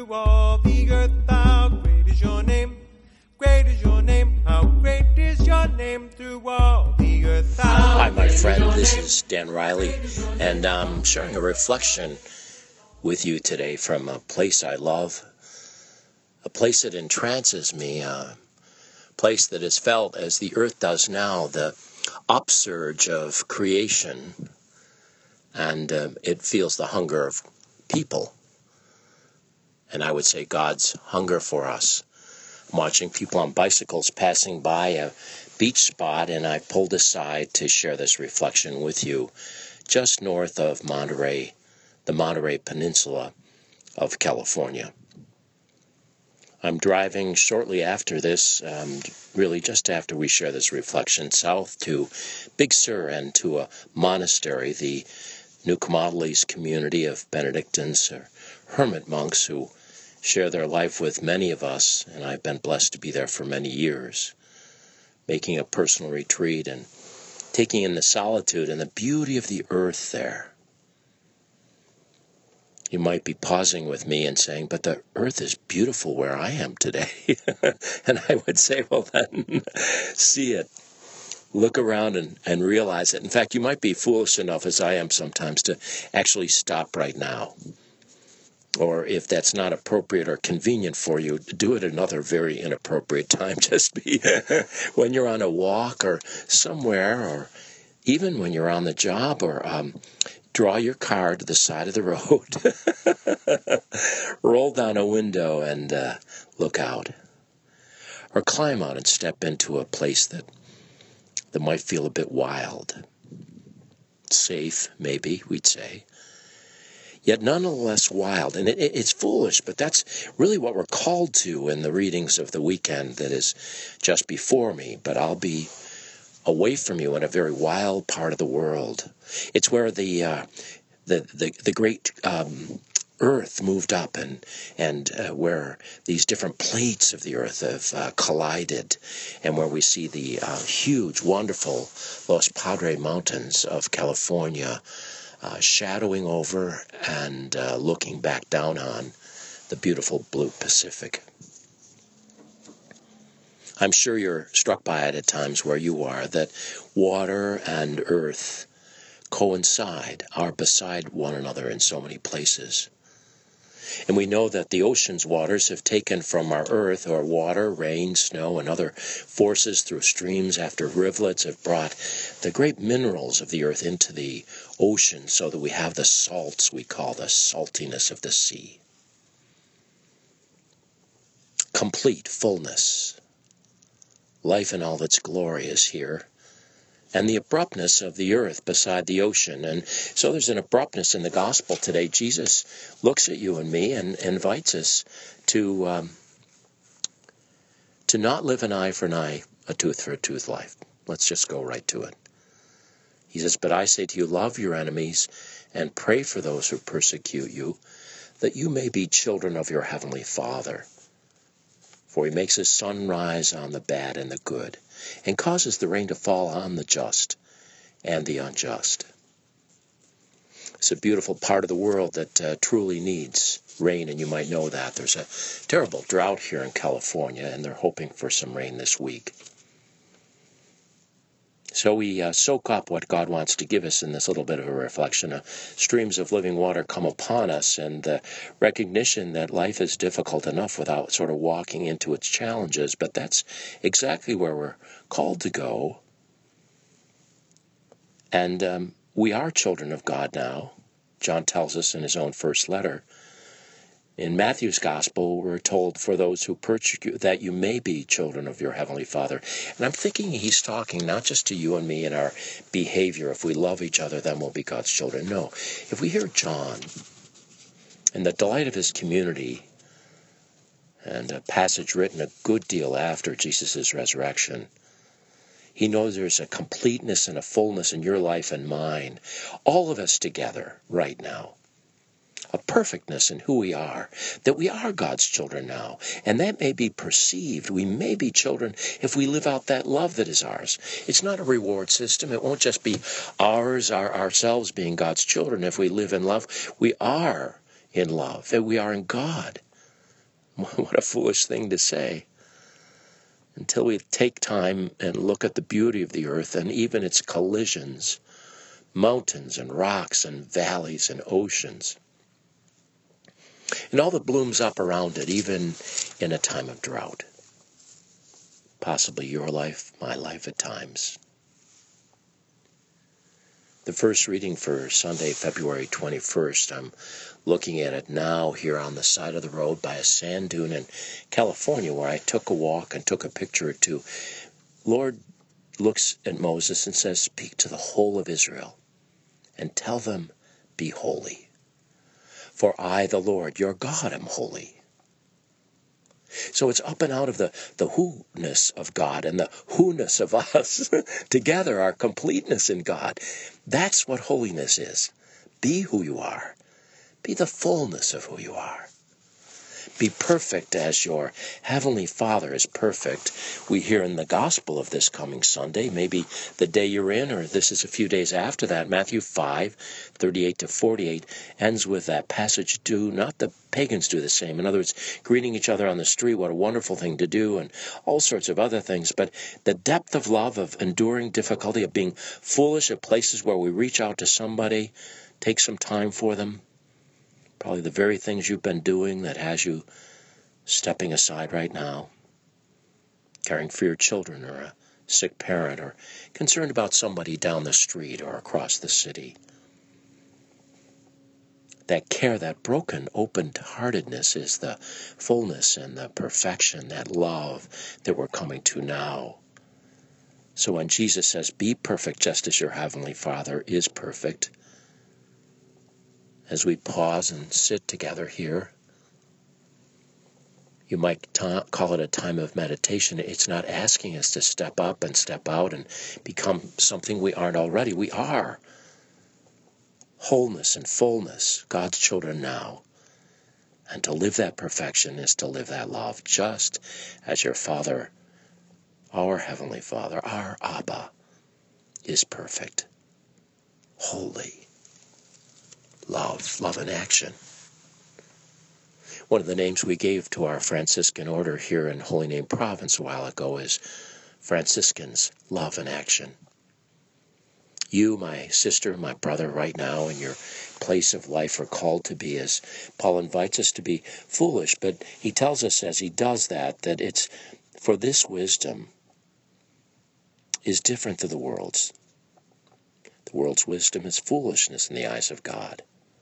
through all the earth. How great is your name? Great is your name. How great is your name through all the earth. Hi, my friend. This is Dan Riley, and I'm sharing a reflection with you today from a place I love, a place that entrances me, a place that is felt as the earth does now, the upsurge of creation, and it feels the hunger of people, and I would say God's hunger for us. I'm watching people on bicycles passing by a beach spot, and I pulled aside to share this reflection with you just north of Monterey, the Monterey Peninsula of California. I'm driving shortly after this, really just after we share this reflection, south to Big Sur and to a monastery, the New Camaldolese community of Benedictines or hermit monks who share their life with many of us, and I've been blessed to be there for many years, making a personal retreat and taking in the solitude and the beauty of the earth there. You might be pausing with me and saying, but the earth is beautiful where I am today. And I would say, well then, see it. Look around and realize it. In fact, you might be foolish enough, as I am sometimes, to actually stop right now. Or if that's not appropriate or convenient for you, do it another very inappropriate time. Just be when you're on a walk or somewhere, or even when you're on the job, or draw your car to the side of the road, roll down a window and look out. Or climb out and step into a place that might feel a bit wild. Safe, maybe, we'd say. Yet nonetheless wild. And it's foolish, but that's really what we're called to in the readings of the weekend that is just before me. But I'll be away from you in a very wild part of the world. It's where the great earth moved up and where these different plates of the earth have collided, and where we see the huge, wonderful Los Padres Mountains of California shadowing over and looking back down on the beautiful blue Pacific. I'm sure you're struck by it at times where you are, that water and earth coincide, are beside one another in so many places. And we know that the ocean's waters have taken from our earth, or water, rain, snow, and other forces through streams after rivulets have brought the great minerals of the earth into the ocean, so that we have the salts we call the saltiness of the sea. Complete fullness. Life in all its glory is here. And the abruptness of the earth beside the ocean. And so there's an abruptness in the gospel today. Jesus looks at you and me and invites us to not live an eye for an eye, a tooth for a tooth life. Let's just go right to it. He says, but I say to you, love your enemies and pray for those who persecute you, that you may be children of your heavenly Father. For he makes his sun rise on the bad and the good, and causes the rain to fall on the just and the unjust. It's a beautiful part of the world that truly needs rain, and you might know that. There's a terrible drought here in California, and they're hoping for some rain this week. So we soak up what God wants to give us in this little bit of a reflection. Streams of living water come upon us, and the recognition that life is difficult enough without sort of walking into its challenges, but that's exactly where we're called to go. And we are children of God now. John tells us in his own first letter. In Matthew's gospel, we're told, for those who persecute, that you may be children of your heavenly Father. And I'm thinking he's talking not just to you and me and our behavior. If we love each other, then we'll be God's children. No. If we hear John and the delight of his community, and a passage written a good deal after Jesus' resurrection, he knows there's a completeness and a fullness in your life and mine, all of us together right now. A perfectness in who we are, that we are God's children now, and that may be perceived. We may be children if we live out that love that is ours. It's not a reward system. It won't just be ours, ourselves being God's children. If we live in love, we are in love, that we are in God. What a foolish thing to say. Until we take time and look at the beauty of the earth and even its collisions, mountains and rocks and valleys and oceans, and all that blooms up around it, even in a time of drought. Possibly your life, my life at times. The first reading for Sunday, February 21st, I'm looking at it now here on the side of the road by a sand dune in California where I took a walk and took a picture or two. Lord looks at Moses and says, "Speak to the whole of Israel and tell them, be holy. For I, the Lord, your God, am holy." So it's up and out of the who-ness of God and the who-ness of us together, our completeness in God. That's what holiness is. Be who you are. Be the fullness of who you are. Be perfect as your Heavenly Father is perfect. We hear in the gospel of this coming Sunday, maybe the day you're in, or this is a few days after that, Matthew 5:38-48 ends with that passage, do not the pagans do the same? In other words, greeting each other on the street, what a wonderful thing to do, and all sorts of other things. But the depth of love, of enduring difficulty, of being foolish at places where we reach out to somebody, take some time for them, probably the very things you've been doing that has you stepping aside right now, caring for your children or a sick parent or concerned about somebody down the street or across the city. That care, that broken, open-heartedness is the fullness and the perfection, that love that we're coming to now. So when Jesus says, be perfect just as your Heavenly Father is perfect, as we pause and sit together here, you might call it a time of meditation. It's not asking us to step up and step out and become something we aren't already. We are wholeness and fullness, God's children now. And to live that perfection is to live that love, just as your Father, our Heavenly Father, our Abba, is perfect, holy. Love in action. One of the names we gave to our Franciscan order here in Holy Name Province a while ago is Franciscans, love in action. You, my sister, my brother, right now in your place of life are called to be, as Paul invites us to be, foolish, but he tells us as he does that it's for this wisdom is different to the world's. The world's wisdom is foolishness in the eyes of God.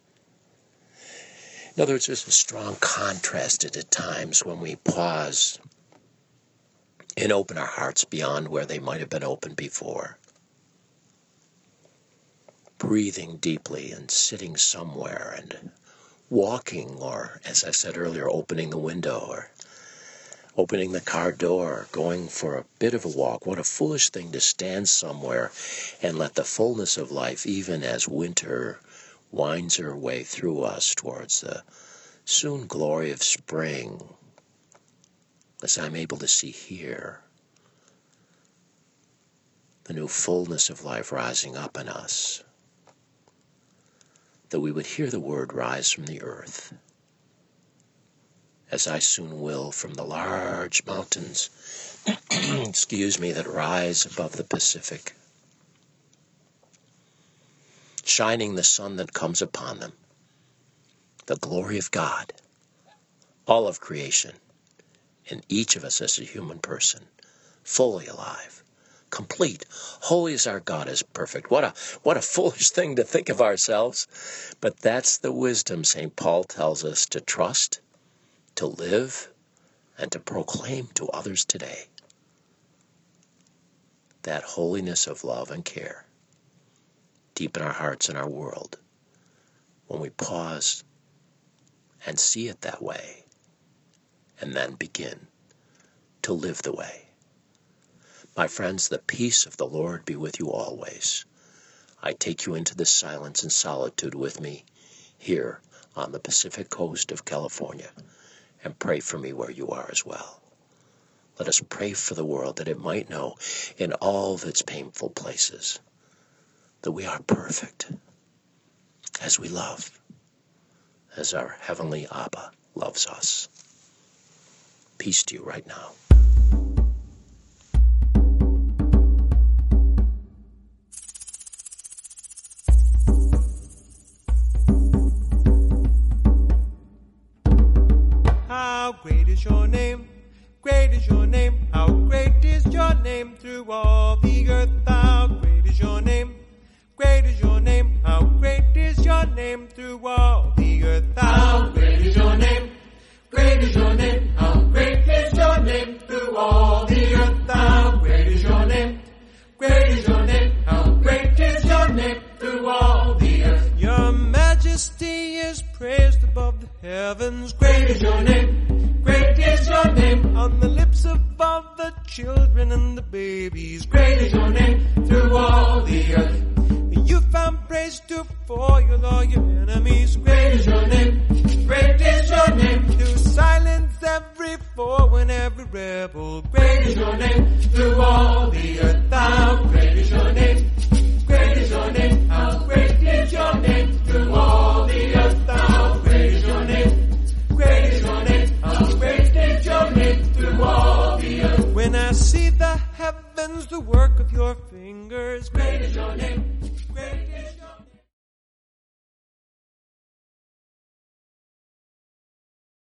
In other words, there's a strong contrast at times when we pause and open our hearts beyond where they might have been open before. Breathing deeply and sitting somewhere and walking, or, as I said earlier, opening the window or opening the car door, going for a bit of a walk. What a foolish thing to stand somewhere and let the fullness of life, even as winter winds her way through us towards the soon glory of spring, as I'm able to see here, the new fullness of life rising up in us, that we would hear the word rise from the earth, as I soon will from the large mountains, that rise above the Pacific, shining the sun that comes upon them, the glory of God, all of creation, and each of us as a human person, fully alive, complete. Holy as our God is perfect. What a foolish thing to think of ourselves. But that's the wisdom St. Paul tells us to trust, to live, and to proclaim to others today. That holiness of love and care deep in our hearts and our world, when we pause and see it that way, and then begin to live the way. My friends, the peace of the Lord be with you always. I take you into this silence and solitude with me here on the Pacific coast of California, and pray for me where you are as well. Let us pray for the world that it might know in all of its painful places that we are perfect as we love, as our Heavenly Abba loves us. Peace to you right now. How great is your name? Great is your name. How great is your name through all the earth? How great is your name? Great is your name. How great is your name through all the earth? How great is your name? Great is your name. How great is your name through all the earth? How great is your name? Great is your name. How great is your name through all the earth? Your majesty is praised above the heavens. Great is your name. Great is your name on the lips of all the children and the babies. Great is your name through all the earth. You found praise to foil all your enemies. Great is your name. Great is your name to silence every foe and every rebel. Great is your name through all the earth. How great is your name? Great is your name. How great is your name through all the earth? How great is your name? Great is your name. How great is your name through all the earth? When I see the heavens, the work of your fingers, great is your name.